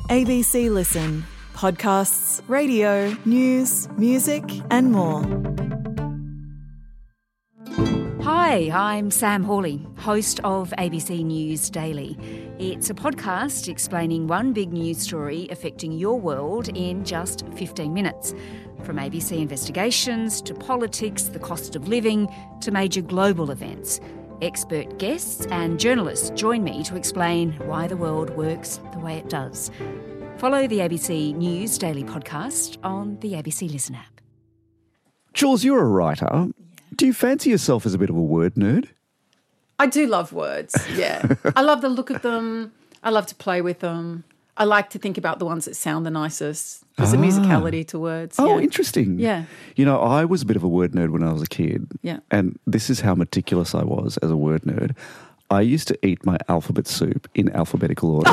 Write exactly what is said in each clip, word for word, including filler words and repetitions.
A B C Listen. Podcasts, radio, news, music and more. Hi, I'm Sam Hawley, host of A B C News Daily. It's a podcast explaining one big news story affecting your world in just fifteen minutes. From A B C investigations to politics, the cost of living, to major global events. Expert guests and journalists join me to explain why the world works the way it does. Follow the A B C News Daily podcast on the A B C Listen app. Jules, you're a writer. Do you fancy yourself as a bit of a word nerd? I do love words, yeah. I love the look of them. I love to play with them. I like to think about the ones that sound the nicest. There's Ah. a musicality to words. Oh, yeah. interesting. Yeah. You know, I was a bit of a word nerd when I was a kid. Yeah. And this is how meticulous I was as a word nerd. I used to eat my alphabet soup in alphabetical order.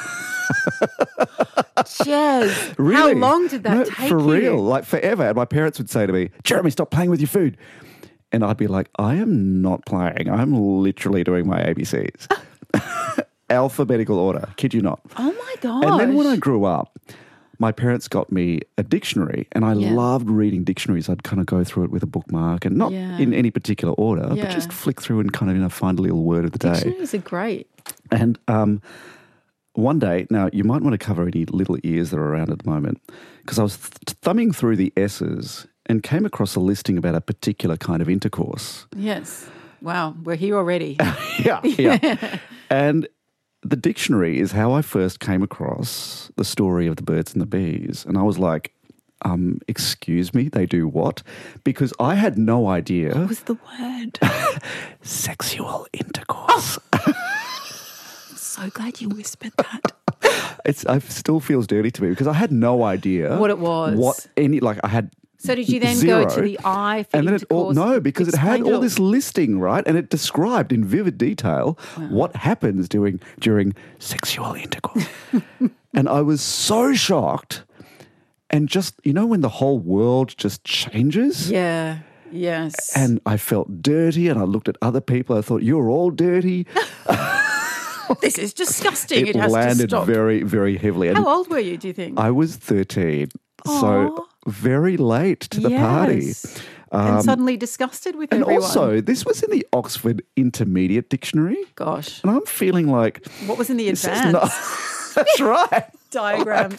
Jez, Really? how long did that No, take for you? real, like forever. And my parents would say to me, Jeremy, stop playing with your food. And I'd be like, I am not playing. I'm literally doing my A B Cs. Alphabetical order. Kid you not. Oh, my gosh. And then when I grew up, my parents got me a dictionary and I Yeah. loved reading dictionaries. I'd kind of go through it with a bookmark and not Yeah. in any particular order, Yeah. but just flick through and kind of, you know, find a little word of the day. Dictionaries are great. And um, one day, now you might want to cover any little ears that are around at the moment, because I was th- thumbing through the S's and came across a listing about a particular kind of intercourse. Yes. Wow, we're here already. Yeah, yeah. And the dictionary is how I first came across the story of the birds and the bees. And I was like, um, excuse me, they do what? Because I had no idea. What was the word? Sexual intercourse. I'm so glad you whispered that. It's, it still feels dirty to me because I had no idea What it was. What any, like I had So did you then zero. go to the I for And then it all, intercourse? no, because it had Explain all this listing, right? And it described in vivid detail what happens during during sexual intercourse. And I was so shocked. And just, you know, when the whole world just changes? Yeah, yes. And I felt dirty and I looked at other people. I thought, you're all dirty. This is disgusting. It, It has landed to stop. very, very heavily. And How old were you, do you think? I was thirteen. So very late to the party. Yes. and suddenly disgusted with And everyone. also, this was in the Oxford Intermediate Dictionary. Gosh. And I'm feeling like... What was in the this is advance? not- That's right. Diagrams.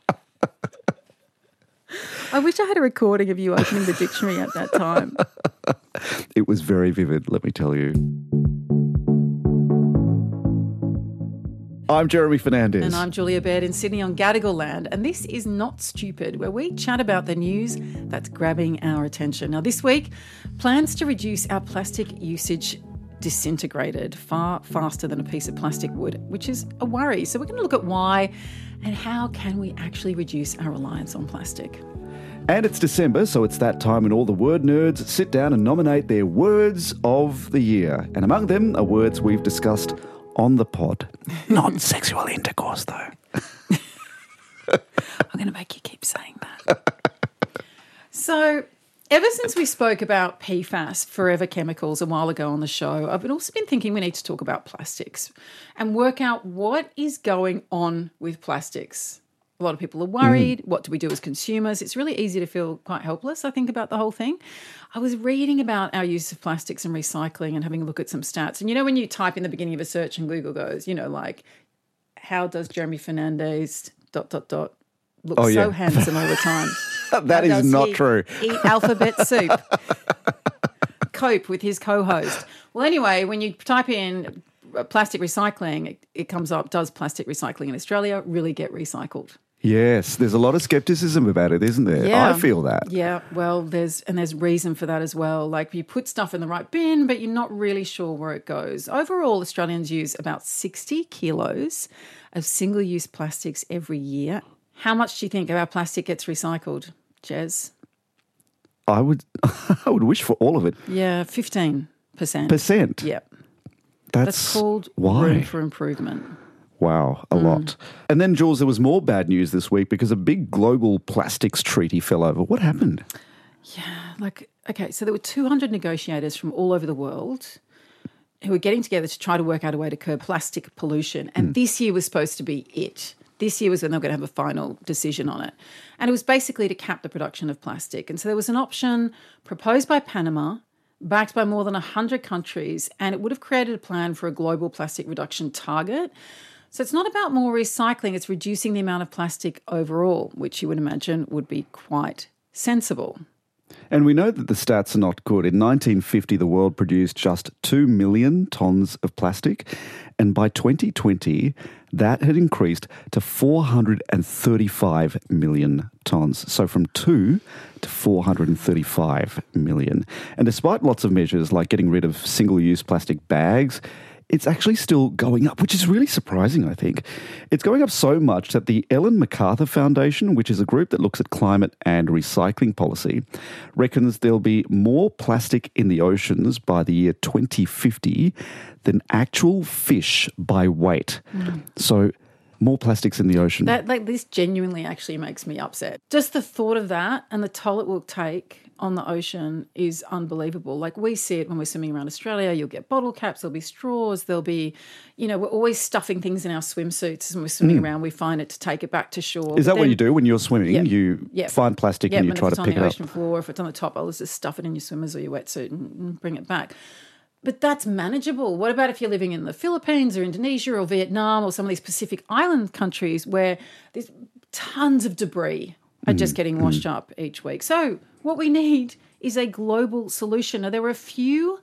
I wish I had a recording of you opening the dictionary at that time. It was very vivid, let me tell you. I'm Jeremy Fernandez. And I'm Julia Baird in Sydney on Gadigal land. And this is Not Stupid, where we chat about the news that's grabbing our attention. Now, this week, plans to reduce our plastic usage disintegrated far faster than a piece of plastic would, which is a worry. So we're going to look at why and how can we actually reduce our reliance on plastic. And it's December, so it's that time when all the word nerds sit down and nominate their words of the year. And among them are words we've discussed on the pod. Not sexual intercourse, though. I'm going to make you keep saying that. So, ever since we spoke about P FAS, forever chemicals, a while ago on the show, I've also been thinking we need to talk about plastics and work out what is going on with plastics. A lot of people are worried. Mm. What do we do as consumers? It's really easy to feel quite helpless, I think, about the whole thing. I was reading about our use of plastics and recycling and having a look at some stats. And you know when you type in the beginning of a search and Google goes, you know, like, how does Jeremy Fernandez dot, dot, dot look oh, so yeah. handsome all the time? That How is does not he true. Eat alphabet soup. Cope with his co-host. Well, anyway, when you type in plastic recycling, it, it comes up, does plastic recycling in Australia really get recycled? Yes, there's a lot of skepticism about it, isn't there? Yeah. I feel that. Yeah, well, there's and there's reason for that as well. Like you put stuff in the right bin, but you're not really sure where it goes. Overall, Australians use about sixty kilos of single-use plastics every year. How much do you think of our plastic gets recycled, Jez? I would I would wish for all of it. Yeah, fifteen percent. Percent? Yeah. That's, That's called why? room for improvement. Wow, a Mm. lot. And then, Jules, there was more bad news this week because a big global plastics treaty fell over. What happened? Yeah, like, okay, so there were two hundred negotiators from all over the world who were getting together to try to work out a way to curb plastic pollution. And mm. this year was supposed to be it. this year was when they were going to have a final decision on it. And it was basically to cap the production of plastic. And so there was an option proposed by Panama, backed by more than one hundred countries, and it would have created a plan for a global plastic reduction target. So it's not about more recycling, it's reducing the amount of plastic overall, which you would imagine would be quite sensible. And we know that the stats are not good. In nineteen fifty, the world produced just two million tonnes of plastic. And by twenty twenty, that had increased to four hundred thirty-five million tonnes. So from two to four hundred thirty-five million. And despite lots of measures like getting rid of single-use plastic bags, it's actually still going up, which is really surprising, I think. It's going up so much that the Ellen MacArthur Foundation, which is a group that looks at climate and recycling policy, reckons there'll be more plastic in the oceans by the year twenty fifty than actual fish by weight. Mm. So more plastics in the ocean. That, like, this genuinely actually makes me upset. Just the thought of that and the toll it will take on the ocean is unbelievable. Like, we see it when we're swimming around Australia. You'll get bottle caps, there'll be straws, there'll be, you know, we're always stuffing things in our swimsuits when we're swimming mm. around. We find it to take it back to shore. Is that then, what you do when you're swimming? Yep, you yep, find plastic yep, and you and try if to it's pick on the it up? ocean floor, if it's on the top, I'll just stuff it in your swimmers or your wetsuit and, and bring it back. But that's manageable. What about if you're living in the Philippines or Indonesia or Vietnam or some of these Pacific Island countries where there's tons of debris are just getting washed mm. up each week? So what we need is a global solution. Now, there were a few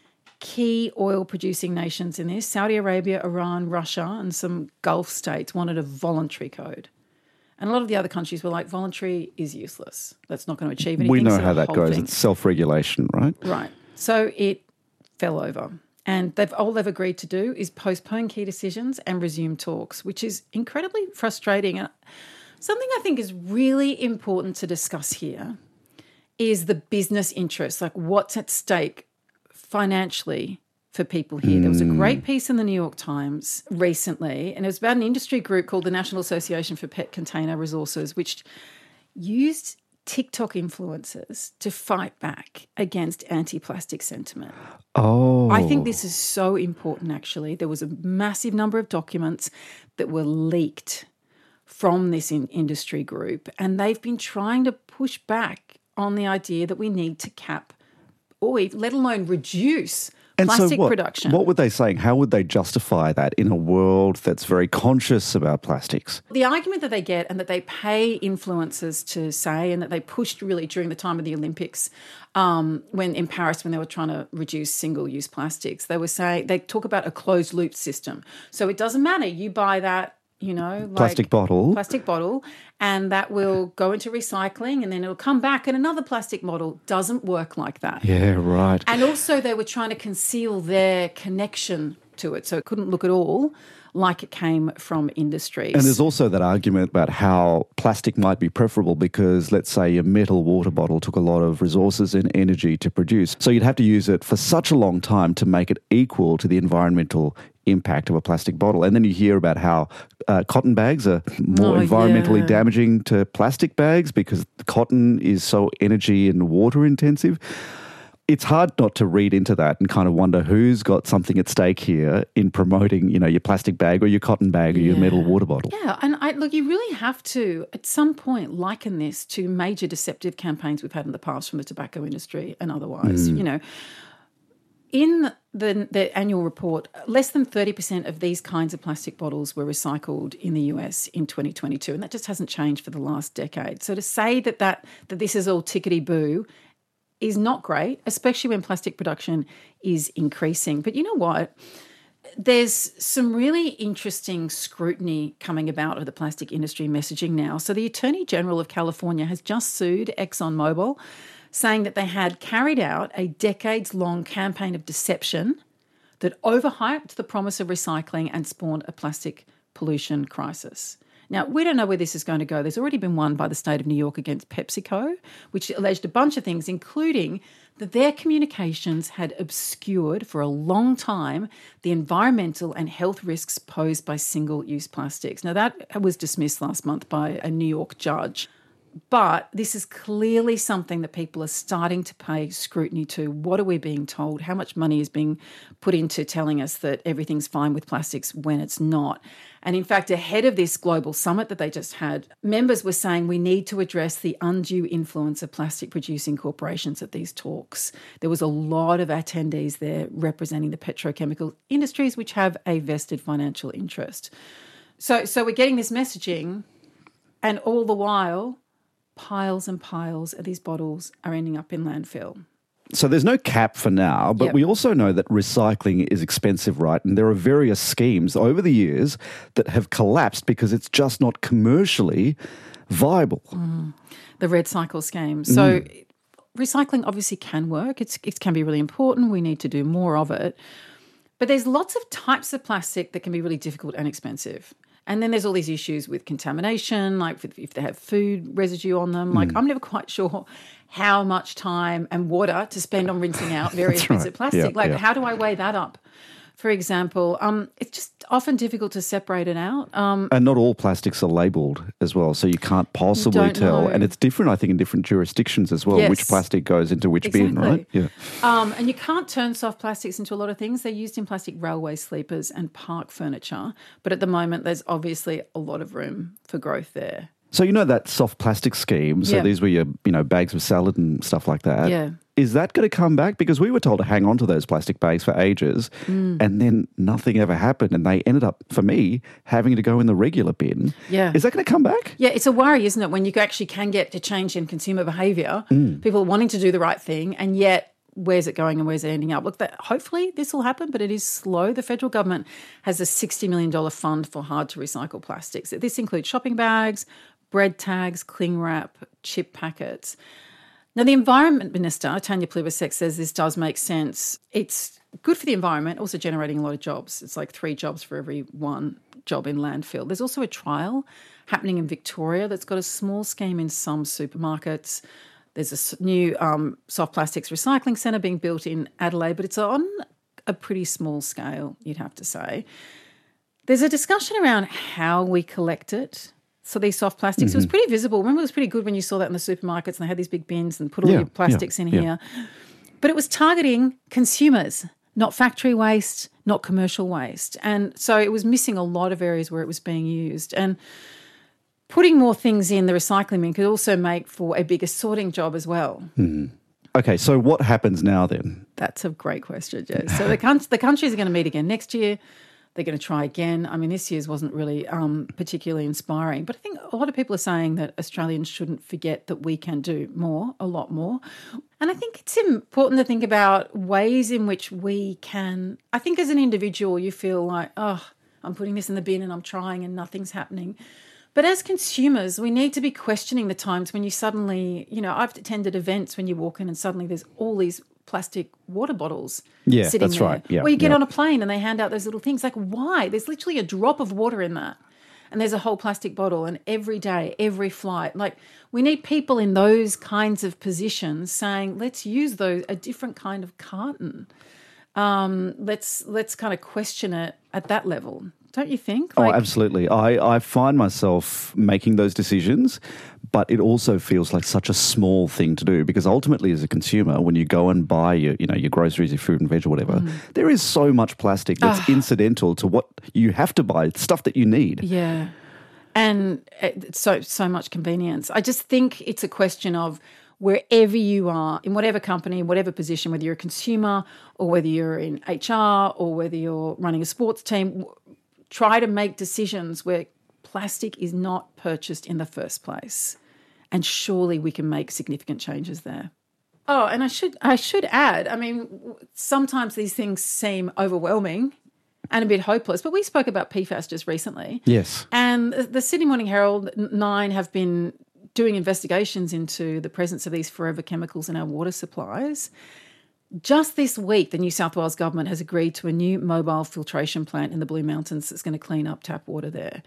key oil-producing nations in this. Saudi Arabia, Iran, Russia, and some Gulf states wanted a voluntary code. And a lot of the other countries were like, voluntary is useless. That's not going to achieve anything. We know so how that goes. Thing, it's self-regulation, right? Right. So it fell over. And they've all they've agreed to do is postpone key decisions and resume talks, which is incredibly frustrating. And something I think is really important to discuss here is the business interests, like what's at stake financially for people here. Mm. There was a great piece in the New York Times recently, and it was about an industry group called the National Association for Pet Container Resources, which used TikTok influencers to fight back against anti-plastic sentiment. Oh. I think this is so important, actually. There was a massive number of documents that were leaked from this in industry group, and they've been trying to push back on the idea that we need to cap or even, let alone reduce and plastic so what, production. What were they saying? How would they justify that in a world that's very conscious about plastics? The argument that they get and that they pay influencers to say, and that they pushed really during the time of the Olympics, um, when in Paris, when they were trying to reduce single-use plastics, they were saying, they talk about a closed-loop system. So it doesn't matter. You buy that, you know, like plastic bottle. Plastic bottle, and that will go into recycling and then it'll come back in another plastic bottle. Doesn't work like that. Yeah, right. And also they were trying to conceal their connection to it, so it couldn't look at all like it came from industries. And there's also that argument about how plastic might be preferable because, let's say, a metal water bottle took a lot of resources and energy to produce. So you'd have to use it for such a long time to make it equal to the environmental impact of a plastic bottle. And then you hear about how uh, cotton bags are more oh, environmentally yeah. damaging to plastic bags because cotton is so energy and water intensive. It's hard not to read into that and kind of wonder who's got something at stake here in promoting, you know, your plastic bag or your cotton bag or yeah. your metal water bottle. Yeah, and I, look, you really have to, at some point, liken this to major deceptive campaigns we've had in the past from the tobacco industry and otherwise. Mm. You know, in the, the annual report, less than thirty percent of these kinds of plastic bottles were recycled in the U S in twenty twenty-two, and that just hasn't changed for the last decade. So to say that that, that this is all tickety-boo is not great, especially when plastic production is increasing. But you know what? There's some really interesting scrutiny coming about of the plastic industry messaging now. So the Attorney General of California has just sued ExxonMobil, saying that they had carried out a decades-long campaign of deception that overhyped the promise of recycling and spawned a plastic pollution crisis. Now, we don't know where this is going to go. There's already been one by the state of New York against PepsiCo, which alleged a bunch of things, including that their communications had obscured for a long time the environmental and health risks posed by single-use plastics. Now, that was dismissed last month by a New York judge. But this is clearly something that people are starting to pay scrutiny to. What are we being told? How much money is being put into telling us that everything's fine with plastics when it's not? And in fact, ahead of this global summit that they just had, members were saying we need to address the undue influence of plastic producing corporations at these talks. There was a lot of attendees there representing the petrochemical industries, which have a vested financial interest. So, so we're getting this messaging, and all the while, piles and piles of these bottles are ending up in landfill. So there's no cap for now, but Yep. we also know that recycling is expensive, right? And there are various schemes over the years that have collapsed because it's just not commercially viable. Mm. The Red Cycle scheme. So mm. recycling obviously can work. It's, it can be really important. We need to do more of it. But there's lots of types of plastic that can be really difficult and expensive. And then there's all these issues with contamination, like if they have food residue on them. Like mm. I'm never quite sure how much time and water to spend on rinsing out very expensive right. plastic. Yeah, like yeah. how do I weigh that up? For example, um, it's just often difficult to separate it out. Um, and not all plastics are labelled as well, so you can't possibly don't tell. know. And it's different, I think, in different jurisdictions as well, Yes. which plastic goes into which exactly. bin, right? Yeah. Um, and you can't turn soft plastics into a lot of things. They're used in plastic railway sleepers and park furniture. But at the moment, there's obviously a lot of room for growth there. So you know that soft plastic scheme, so Yeah. these were your, you know, bags of salad and stuff like that. Yeah. Is that going to come back? Because we were told to hang on to those plastic bags for ages Mm. and then nothing ever happened and they ended up, for me, having to go in the regular bin. Yeah. Is that going to come back? Yeah, it's a worry, isn't it, when you actually can get to change in consumer behaviour, Mm. people are wanting to do the right thing, and yet where's it going and where's it ending up? Look, that, hopefully this will happen, but it is slow. The federal government has a sixty million dollars fund for hard-to-recycle plastics. This includes shopping bags, bread tags, cling wrap, chip packets. Now, the Environment Minister, Tanya Plibersek, says this does make sense. It's good for the environment, also generating a lot of jobs. It's like three jobs for every one job in landfill. There's also a trial happening in Victoria that's got a small scheme in some supermarkets. There's a s- new um, soft plastics recycling centre being built in Adelaide, but it's on a pretty small scale, you'd have to say. There's a discussion around how we collect it. So these soft plastics, mm-hmm. it was pretty visible. Remember, it was pretty good when you saw that in the supermarkets and they had these big bins and put all yeah, your plastics yeah, in yeah. here. But it was targeting consumers, not factory waste, not commercial waste. And so it was missing a lot of areas where it was being used. And putting more things in the recycling bin could also make for a bigger sorting job as well. Mm. Okay, so what happens now then? That's a great question, Jess. So the, con- the countries are going to meet again next year. They're going to try again. I mean, this year's wasn't really um, particularly inspiring, but I think a lot of people are saying that Australians shouldn't forget that we can do more, a lot more. And I think it's important to think about ways in which we can, I think as an individual, you feel like, oh, I'm putting this in the bin and I'm trying and nothing's happening. But as consumers, we need to be questioning the times when you suddenly, you know, I've attended events when you walk in and suddenly there's all these plastic water bottles Yeah, sitting that's there. right. Yeah, or you get yeah. on a plane and they hand out those little things. Like, why? There's literally a drop of water in that. And there's a whole plastic bottle. And every day, every flight, like we need people in those kinds of positions saying, let's use those a different kind of carton. Um, let's let's kind of question it at that level. Don't you think? Oh, Like, absolutely. I, I find myself making those decisions, but it also feels like such a small thing to do because ultimately as a consumer, when you go and buy your, you know, your groceries, your fruit and veg or whatever, mm. there is so much plastic that's incidental to what you have to buy, stuff that you need. Yeah. And it's so, so much convenience. I just think it's a question of wherever you are, in whatever company, whatever position, whether you're a consumer or whether you're in H R or whether you're running a sports team, try to make decisions where plastic is not purchased in the first place. And surely we can make significant changes there. Oh, and I should I should add, I mean, sometimes these things seem overwhelming and a bit hopeless, but we spoke about P FAS just recently. Yes. And the Sydney Morning Herald, Nine have been doing investigations into the presence of these forever chemicals in our water supplies. Just this week, the New South Wales government has agreed to a new mobile filtration plant in the Blue Mountains that's going to clean up tap water there.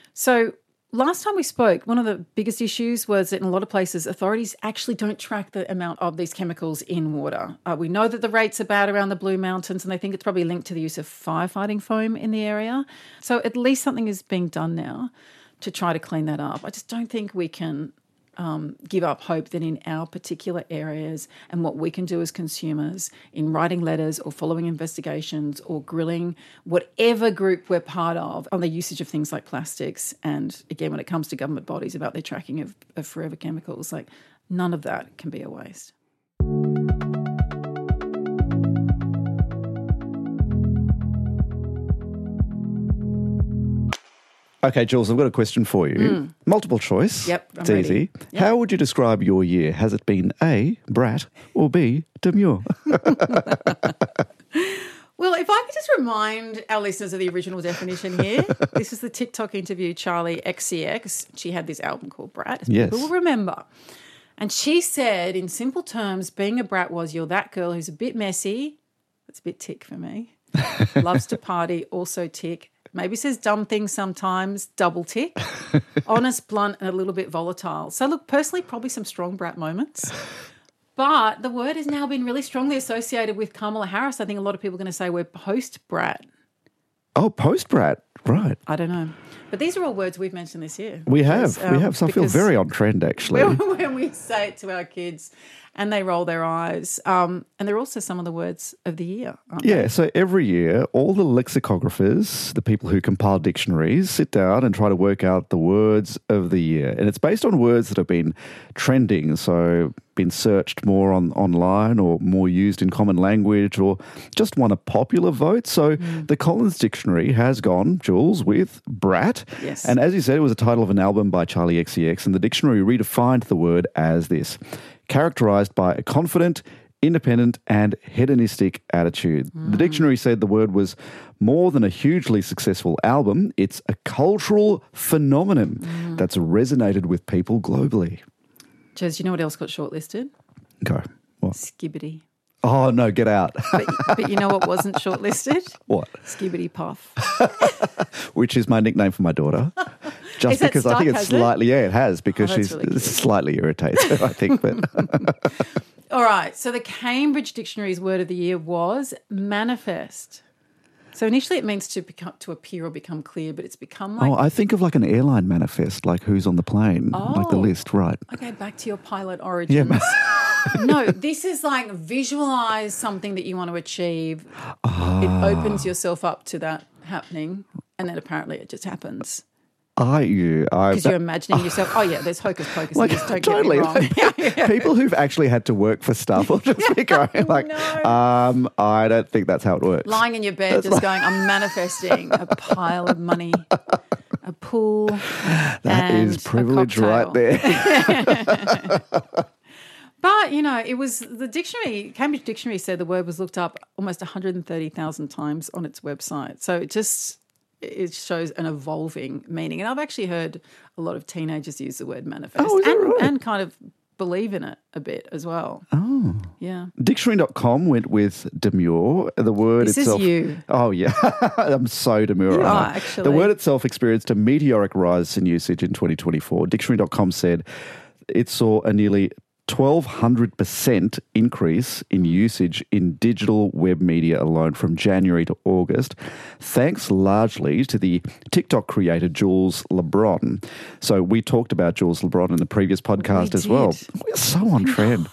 So last time we spoke, one of the biggest issues was that in a lot of places, authorities actually don't track the amount of these chemicals in water. Uh, we know that the rates are bad around the Blue Mountains, and they think it's probably linked to the use of firefighting foam in the area. So at least something is being done now to try to clean that up. I just don't think we can um, give up hope that in our particular areas and what we can do as consumers in writing letters or following investigations or grilling whatever group we're part of on the usage of things like plastics, and again, when it comes to government bodies about their tracking of, of forever chemicals, like none of that can be a waste. Okay, Jules, I've got a question for you. Mm. Multiple choice. Yep, I'm it's ready. easy. Yep. How would you describe your year? Has it been A, brat, or B, demure? Well, if I could just remind our listeners of the original definition here. This is the TikTok interview Charlie X C X. She had this album called Brat, as Yes. people will remember. And she said, in simple terms, being a brat was you're that girl who's a bit messy. That's a bit tick for me. Loves to party, also tick. Maybe says dumb things sometimes, double tick. Honest, blunt, and a little bit volatile. So, look, personally, probably some strong brat moments. But the word has now been really strongly associated with Kamala Harris. I think a lot of people are going to say we're post-brat. Oh, post-brat. Right. I don't know. But these are all words we've mentioned this year. We have. Because, we um, have. So I feel because very on trend, actually. when we say it to our kids and they roll their eyes. Um, and they're also some of the words of the year, aren't Yeah, they? so every year, all the lexicographers, the people who compile dictionaries, sit down and try to work out the words of the year. And it's based on words that have been trending, so been searched more on online or more used in common language or just won a popular vote. So Mm. the Collins Dictionary has gone, Jules, with brat. Yes. And as you said, it was a title of an album by Charlie X C X, and the dictionary redefined the word as this: characterized by a confident, independent and hedonistic attitude. Mm. The dictionary said the word was more than a hugely successful album, it's a cultural phenomenon Mm. that's resonated with people globally. Jez, you know what else got shortlisted? Go. What? Skibbity. Oh, no, get out. But, but you know what wasn't shortlisted? What? Skibbity Puff. Which is my nickname for my daughter. Just Is that because I think stuck, it's has it? slightly, yeah, it has, because Oh, that's she's really cute. slightly irritated, I think. But All right. So the Cambridge Dictionary's word of the year was manifest. So initially it means to become, to appear or become clear, but it's become like, oh, I think of like an airline manifest, like who's on the plane, like the Oh. list, right? okay, back to your pilot origins. No, this is like visualize something that you want to achieve. Ah. It opens yourself up to that happening, and then apparently it just happens. Are you? I, Because you're imagining yourself, oh yeah, there's hocus pocus like in this, don't totally. get me wrong. Like, people who've actually had to work for stuff will just be going like, No. um, I don't think that's how it works. Lying in your bed just going, I'm manifesting a pile of money, a pool, That and is privilege a right cocktail. there. But, you know, it was the dictionary, Cambridge Dictionary said the word was looked up almost one hundred thirty thousand times on its website. So it just, it shows an evolving meaning. And I've actually heard a lot of teenagers use the word manifest Oh, is that and, right? and kind of believe in it a bit as well. Oh. Yeah. Dictionary dot com went with demure. The word This is itself. you. Oh, yeah. I'm so demure. You aren't are, I? actually. The word itself experienced a meteoric rise in usage in twenty twenty-four. Dictionary dot com said it saw a nearly twelve hundred percent increase in usage in digital web media alone from January to August, thanks largely to the TikTok creator Jules LeBron. So we talked about Jules LeBron in the previous podcast We as well. did. We're so on trend.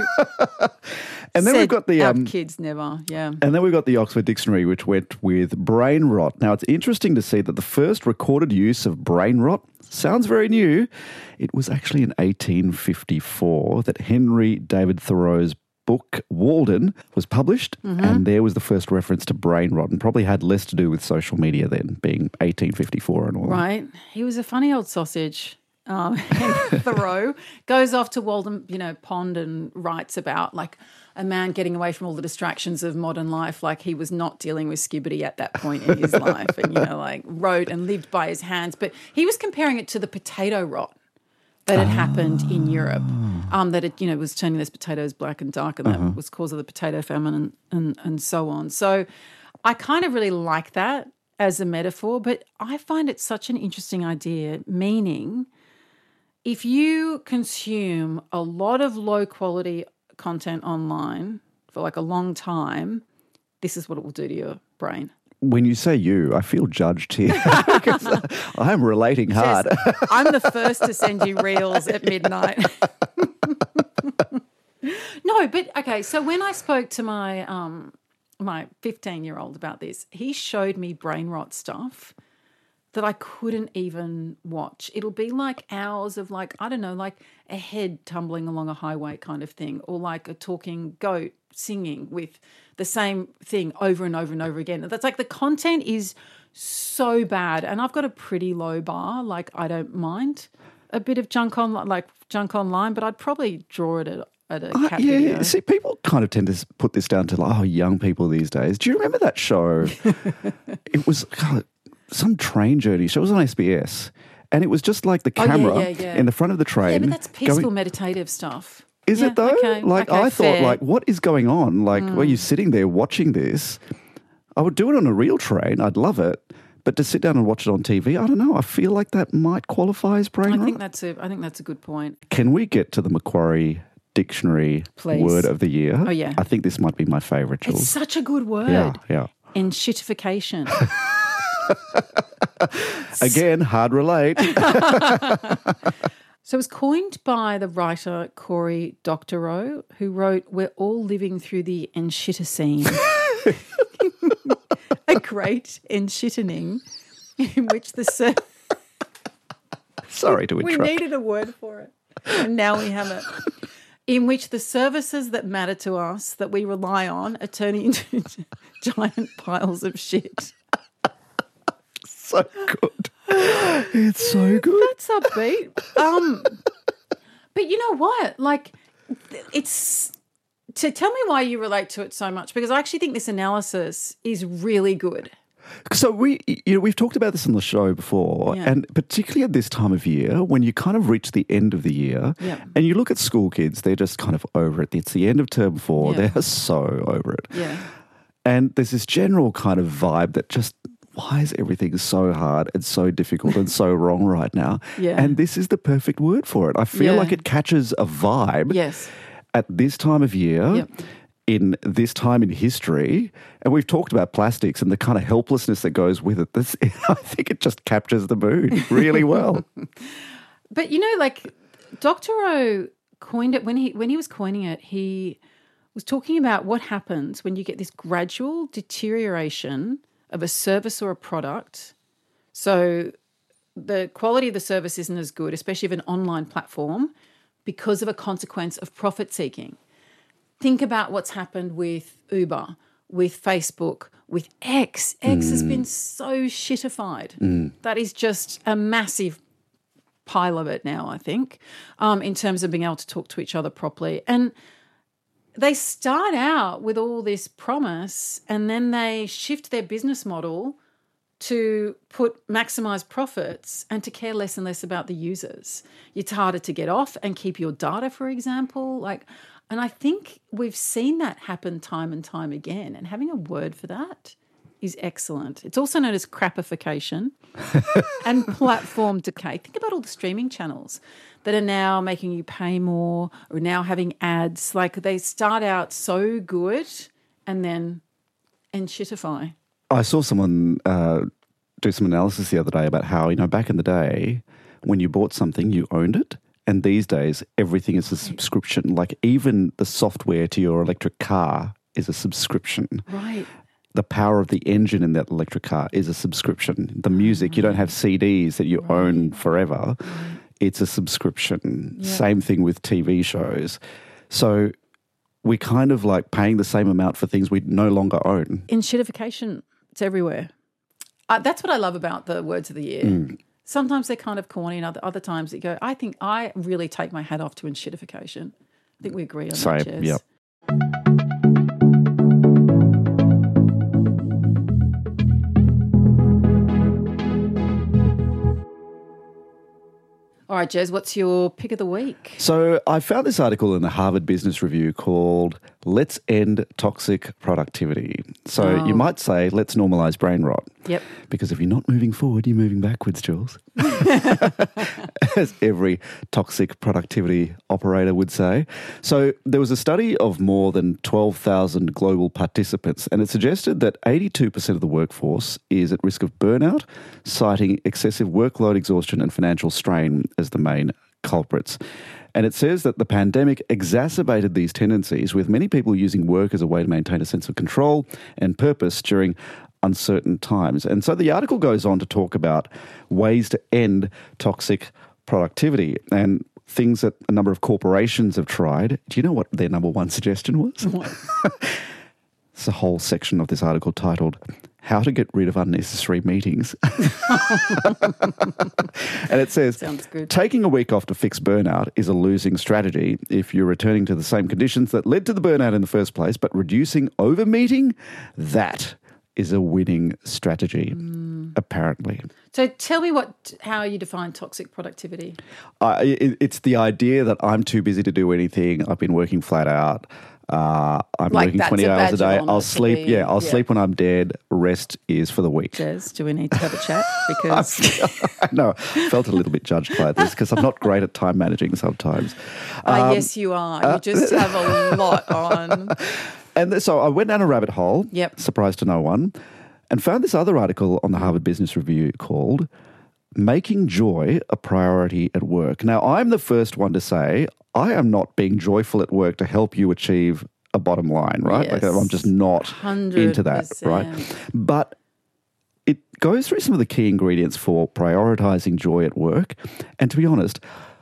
And then Said we've got the our um, kids never, yeah. and then we've got the Oxford Dictionary, which went with brain rot. Now, it's interesting to see that the first recorded use of brain rot sounds very new. It was actually in eighteen fifty-four that Henry David Thoreau's book Walden was published, and there was the first reference to brain rot, and probably had less to do with social media then, being eighteen fifty-four and all. Right. He was a funny old sausage. Um, Thoreau goes off to Walden, you know, Pond and writes about like a man getting away from all the distractions of modern life, like he was not dealing with skibbity at that point in his life, and you know, like wrote and lived by his hands. But he was comparing it to the potato rot that had happened in Europe, um, that it, you know, was turning those potatoes black and dark, and that Uh-huh. was cause of the potato famine and, and and so on. So I kind of really like that as a metaphor, but I find it such an interesting idea, meaning if you consume a lot of low quality content online for like a long time, this is what it will do to your brain. when you say you, I feel judged here because I am relating hard. Jess, I'm the first to send you reels at midnight. No, but okay. So when I spoke to my um my fifteen-year-old about this, he showed me brain rot stuff that I couldn't even watch. It'll be like hours of like, I don't know, like a head tumbling along a highway kind of thing, or like a talking goat singing with the same thing over and over and over again. That's like the content is so bad, and I've got a pretty low bar. Like I don't mind a bit of junk on like junk online, but I'd probably draw it at at a Uh, cat yeah, video. see, people kind of tend to s- put this down to like, oh, young people these days. Do you remember that show? It was God, some train journey show. It was on S B S, and it was just like the Oh, yeah, camera yeah, yeah. in the front of the train. Yeah, but that's peaceful going- meditative stuff. Is Yeah, it though? okay, Like okay, I thought, fair. like what is going on? Like, were you sitting there watching this? I would do it on a real train. I'd love it. But to sit down and watch it on T V, I don't know. I feel like that might qualify as brain I rot. think that's a I think that's a good point. Can we get to the Macquarie Dictionary Please. word of the year? Oh, yeah. I think this might be my favourite, It's Jules. such a good word. Yeah, yeah. Enshittification. Again, hard relate. So it was coined by the writer Cory Doctorow, who wrote, "We're all living through the enshitocene." A great enshittening in which the... Ser- Sorry to we interrupt. needed a word for it, and now we have it. In which the services that matter to us, that we rely on, are turning into giant piles of shit. So good. It's so good. That's upbeat. Um, but you know what? Like, it's to tell me why you relate to it so much, because I actually think this analysis is really good. So we, you know, we've talked about this on the show before, Yeah. and particularly at this time of year, when you kind of reach the end of the year, Yeah. and you look at school kids, they're just kind of over it. It's the end of term four; Yeah. they're so over it. Yeah. And there's this general kind of vibe that just, why is everything so hard and so difficult and so wrong right now? Yeah. And this is the perfect word for it. I feel Yeah. like it catches a vibe Yes. at this time of year, Yep. in this time in history. And we've talked about plastics and the kind of helplessness that goes with it. This, I think it just captures the mood really well. But you know, like Doctorow coined it when he when he was coining it, he was talking about what happens when you get this gradual deterioration of a service or a product. So the quality of the service isn't as good, especially of an online platform, because of a consequence of profit seeking. Think about what's happened with Uber, with Facebook, with X. X has been so shitified. That is just a massive pile of it now, I think, um, in terms of being able to talk to each other properly. And they start out with all this promise, and then they shift their business model to put maximize profits and to care less and less about the users. It's harder to get off and keep your data, for example. Like, and I think we've seen that happen time and time again. And having a word for that is excellent. It's also known as crapification and platform decay. Think about all the streaming channels that are now making you pay more or now having ads. Like they start out so good and then enshitify. I saw someone uh, do some analysis the other day about how, you know, back in the day, when you bought something, you owned it. And these days, everything is a subscription. Like even the software to your electric car is a subscription. Right. The power of the engine in that electric car is a subscription. The music, you don't have C Ds that you own forever. It's a subscription. Yeah. Same thing with T V shows. So we kind of like paying the same amount for things we no longer own. Enshitification, it's everywhere. Uh, that's what I love about the words of the year. Mm. Sometimes they're kind of corny, and other, other times you go, I think I really take my hat off to enshitification. I think we agree on Same, that, Jez. yep. All right, Jez, what's your pick of the week? So I found this article in the Harvard Business Review called let's end toxic productivity. So Oh. you might say, let's normalise brain rot. Yep. Because if you're not moving forward, you're moving backwards, Jules. As every toxic productivity operator would say. So there was a study of more than twelve thousand global participants, and it suggested that eighty-two percent of the workforce is at risk of burnout, citing excessive workload exhaustion and financial strain as the main culprits. And it says that the pandemic exacerbated these tendencies, with many people using work as a way to maintain a sense of control and purpose during uncertain times. And so the article goes on to talk about ways to end toxic productivity and things that a number of corporations have tried. Do you know what their number one suggestion was? What? It's a whole section of this article titled How to Get Rid of Unnecessary Meetings. And it says, Sounds good. taking a week off to fix burnout is a losing strategy if you're returning to the same conditions that led to the burnout in the first place, but reducing over-meeting, that is a winning strategy, mm. apparently. So tell me what how you define toxic productivity. Uh, it, it's the idea that I'm too busy to do anything. I've been working flat out. Uh, I'm Like working that's twenty a hours a badge of day. honour I'll to sleep. be- yeah, I'll yeah. sleep when I'm dead. Rest is for the weak. Jez, do we need to have a chat? Because No, I felt a little bit judged by this because I'm not great at time managing sometimes. Ah, Um, yes, you are. You just have a lot on. And th- so I went down a rabbit hole, Yep. surprise to no one, and found this other article on the Harvard Business Review called Making Joy a Priority at Work. Now, I'm the first one to say I am not being joyful at work to help you achieve a bottom line, right? Like Yes. I'm just not one hundred into that, right? percent. But it goes through some of the key ingredients for prioritizing joy at work. And to be honest,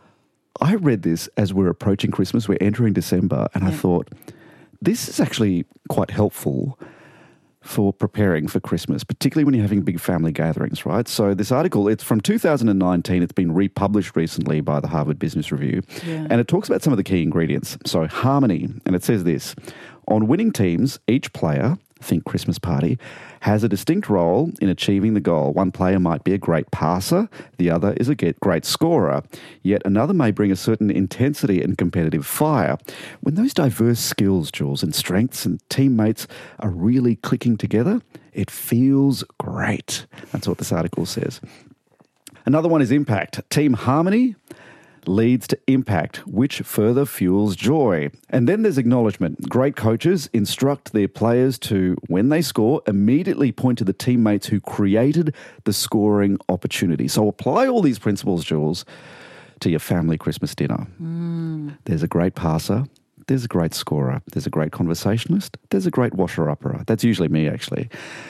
I read this as we're approaching Christmas, we're entering December, and I thought, this is actually quite helpful for preparing for Christmas, particularly when you're having big family gatherings, right? So this article, it's from two thousand nineteen. It's been republished recently by the Harvard Business Review. Yeah. And it talks about some of the key ingredients. So harmony, and it says this, on winning teams, each player, think Christmas party, has a distinct role in achieving the goal. One player might be a great passer, the other is a get- great scorer, yet another may bring a certain intensity and competitive fire. When those diverse skills, Jules, and strengths and teammates are really clicking together, it feels great. That's what this article says. Another one is impact. Team harmony leads to impact, which further fuels joy. And then there's acknowledgement. Great coaches instruct their players to, when they score, immediately point to the teammates who created the scoring opportunity. So apply all these principles, Jules, to your family Christmas dinner. Mm. There's a great passer. There's a great scorer. There's a great conversationalist. There's a great washer-upper. That's usually me, actually.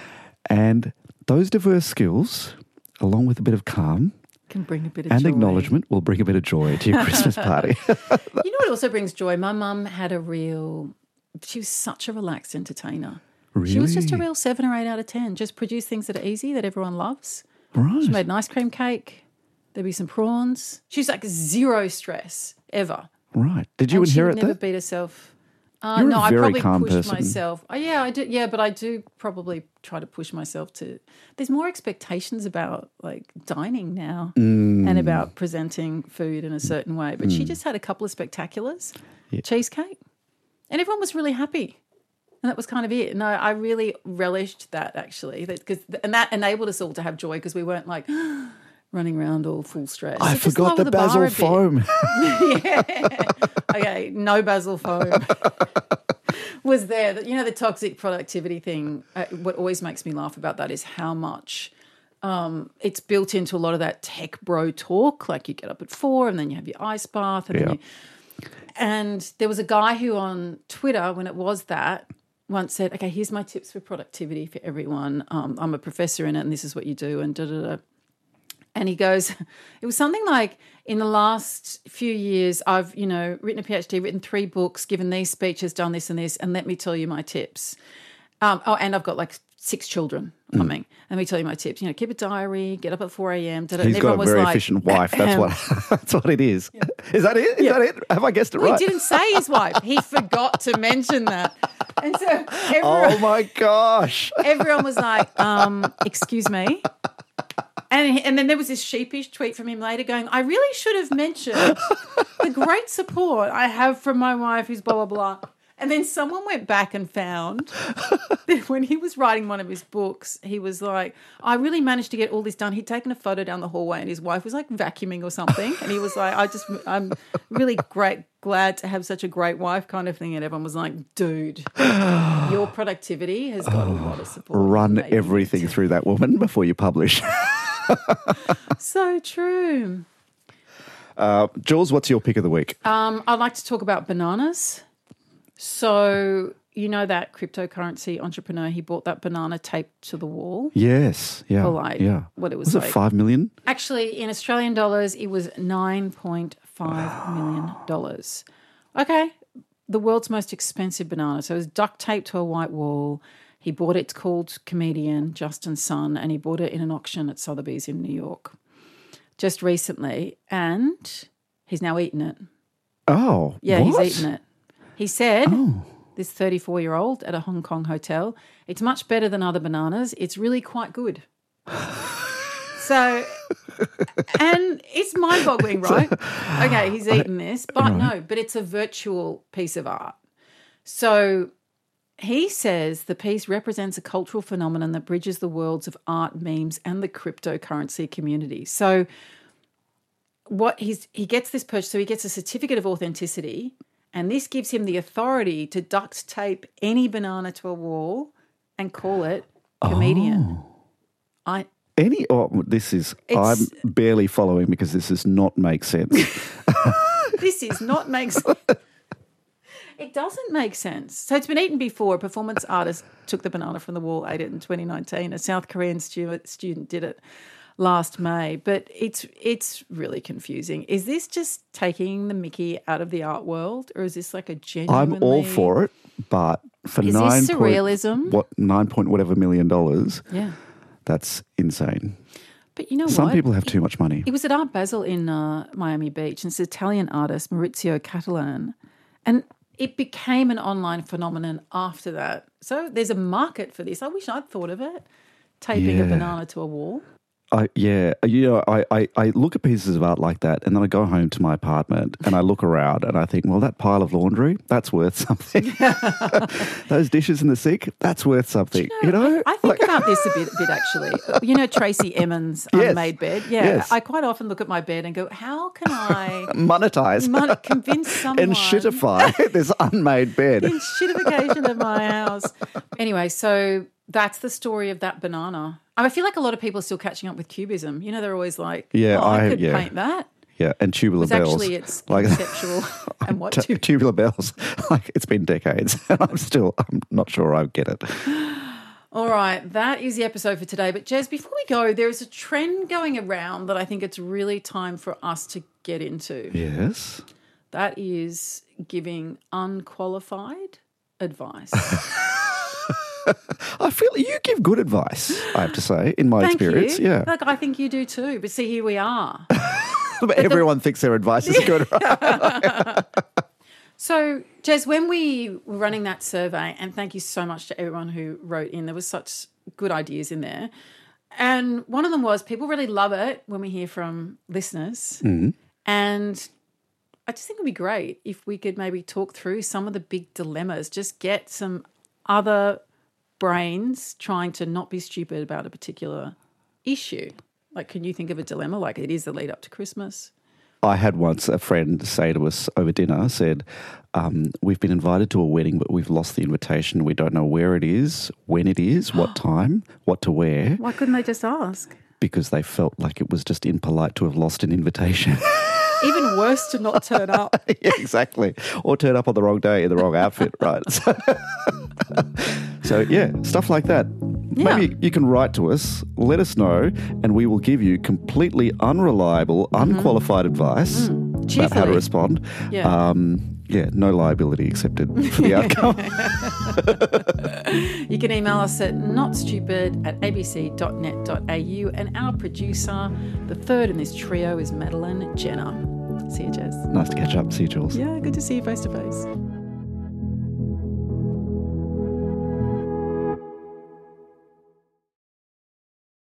And those diverse skills, along with a bit of calm, Can bring a bit of and joy. acknowledgement will bring a bit of joy to your Christmas party. You know what also brings joy? My mum had a real, she was such a relaxed entertainer. She was just a Really? real seven or eight out of ten. Just produce things that are easy, that everyone loves. Right. She made an ice cream cake. There'd be some prawns. She's like zero stress ever. Right. Did you and she would inherit never that? beat herself. Uh, You're a no, I very probably calm pushed person. myself. Oh, yeah, I do. Yeah, but I do probably try to push myself to. There's more expectations about like dining now Mm. and about presenting food in a certain way. But she just had a couple of spectaculars, cheesecake, and everyone was really happy. And that was kind of it. No, I really relished that actually, that, cause, and that enabled us all to have joy because we weren't like running around all full stress. I So just forgot lower the bar basil a bit. foam. Okay, no basil foam was there. You know, the toxic productivity thing, uh, what always makes me laugh about that is how much um, it's built into a lot of that tech bro talk. Like you get up at four and then you have your ice bath. And, Yeah. then you, and there was a guy who on Twitter, when it was that, once said, okay, here's my tips for productivity for everyone. Um, I'm a professor in it and this is what you do and da-da-da. And he goes, it was something like, in the last few years, I've, you know, written a PhD, written three books, given these speeches, done this and this, and let me tell you my tips. Um, oh, and I've got like six children coming. Let me tell you my tips. You know, keep a diary, get up at four a.m. Da-da. He's And got everyone a was very like, efficient wife. That's what that's what it is. Is that it? Is Yeah. that it? Have I guessed it Well, right? he didn't say his wife. He forgot to mention that. And so everyone, Oh my gosh. everyone was like, um, excuse me. And, and then there was this sheepish tweet from him later going, I really should have mentioned the great support I have from my wife who's blah, blah, blah. And then someone went back and found that when he was writing one of his books, he was like, I really managed to get all this done. He'd taken a photo down the hallway and his wife was like vacuuming or something. And he was like, I just, I'm really great, glad to have such a great wife kind of thing. And everyone was like, dude, your productivity has got a lot of support. Run Maybe. everything through that woman before you publish. So true. Uh, Jules, what's your pick of the week? Um, I'd like to talk about bananas. So you know that cryptocurrency entrepreneur, he bought that banana taped to the wall. Yes, yeah, For like, yeah. what it was Was like. it five million? Actually, in Australian dollars, it was nine point five million dollars. Okay, the world's most expensive banana. So it was duct taped to a white wall. He bought it, it's called Comedian, Justin Sun, and he bought it in an auction at Sotheby's in New York just recently, and he's now eaten it. Oh, Yeah, what? he's eaten it. He said, Oh. this thirty-four-year-old at a Hong Kong hotel, it's much better than other bananas. It's really quite good. So, and it's mind-boggling, right? Okay, he's eaten this, but no, but it's a virtual piece of art. So he says the piece represents a cultural phenomenon that bridges the worlds of art, memes, and the cryptocurrency community. So what he's he gets this purchase, so he gets a certificate of authenticity, and this gives him the authority to duct tape any banana to a wall and call it Comedian. Oh. I Any? Oh, this is. It's- I'm barely following because this does not make sense. this is not make sense. It doesn't make sense. So it's been eaten before. A performance artist took the banana from the wall, ate it in twenty nineteen. A South Korean stu- student did it last May. But it's it's really confusing. Is this just taking the mickey out of the art world, or is this like a genuinely... I'm all for it, but for Is nine this point, surrealism? what nine point whatever million dollars, Yeah. that's insane. But you know Some what? people have too much money. It was at Art Basel in uh, Miami Beach, and it's Italian artist Maurizio Catalan. And it became an online phenomenon after that. So there's a market for this. I wish I'd thought of it, taping Yeah. a banana to a wall. I, yeah, you know, I, I, I look at pieces of art like that and then I go home to my apartment and I look around and I think, well, that pile of laundry, that's worth something. Those dishes in the sink, that's worth something. You know? I, I think about this a bit, bit actually. You know, Tracy Emin's Yes. unmade bed? Yeah. Yes. I quite often look at my bed and go, how can I Monetize mon- convince someone... and shitify this unmade bed. in shitification of my house. Anyway, so that's the story of that banana. I feel like a lot of people are still catching up with cubism. You know, they're always like, Yeah, oh, I, I- could yeah. paint that. Yeah, and tubular It's bells. actually, it's Like- conceptual. And what T- tu- tubular bells. Like it's been decades and I'm still, I'm not sure I get it. All right, that is the episode for today. But Jez, before we go, there is a trend going around that I think it's really time for us to get into. Yes. That is giving unqualified advice. I feel you give good advice, I have to say, in my Thank experience. you. Yeah. Like, I think you do too. But see, here we are. But everyone thinks their advice is good. Right? So, Jez, when we were running that survey, and thank you so much to everyone who wrote in, there was such good ideas in there. And one of them was people really love it when we hear from listeners. Mm-hmm. And I just think it would be great if we could maybe talk through some of the big dilemmas, just get some other brains trying to not be stupid about a particular issue. Like, can you think of a dilemma? Like, it is the lead up to Christmas. I had once a friend say to us over dinner, said, um, we've been invited to a wedding, but we've lost the invitation. We don't know where it is, when it is, what time, what to wear, Why couldn't they just ask? because they felt like it was just impolite to have lost an invitation. Even worse to not turn up. Yeah, exactly. Or turn up on the wrong day in the wrong outfit, right? So, so, yeah, stuff like that. Yeah. Maybe you can write to us, let us know, and we will give you completely unreliable, unqualified advice about how to Cheerfully. respond. Yeah. Um, yeah, no liability accepted for the outcome. You can email us at notstupid at a b c dot net dot a u, and our producer, the third in this trio, is Madeline Jenner. See you, Jez. Nice to catch up. See you, Jules. Yeah, good to see you face to face.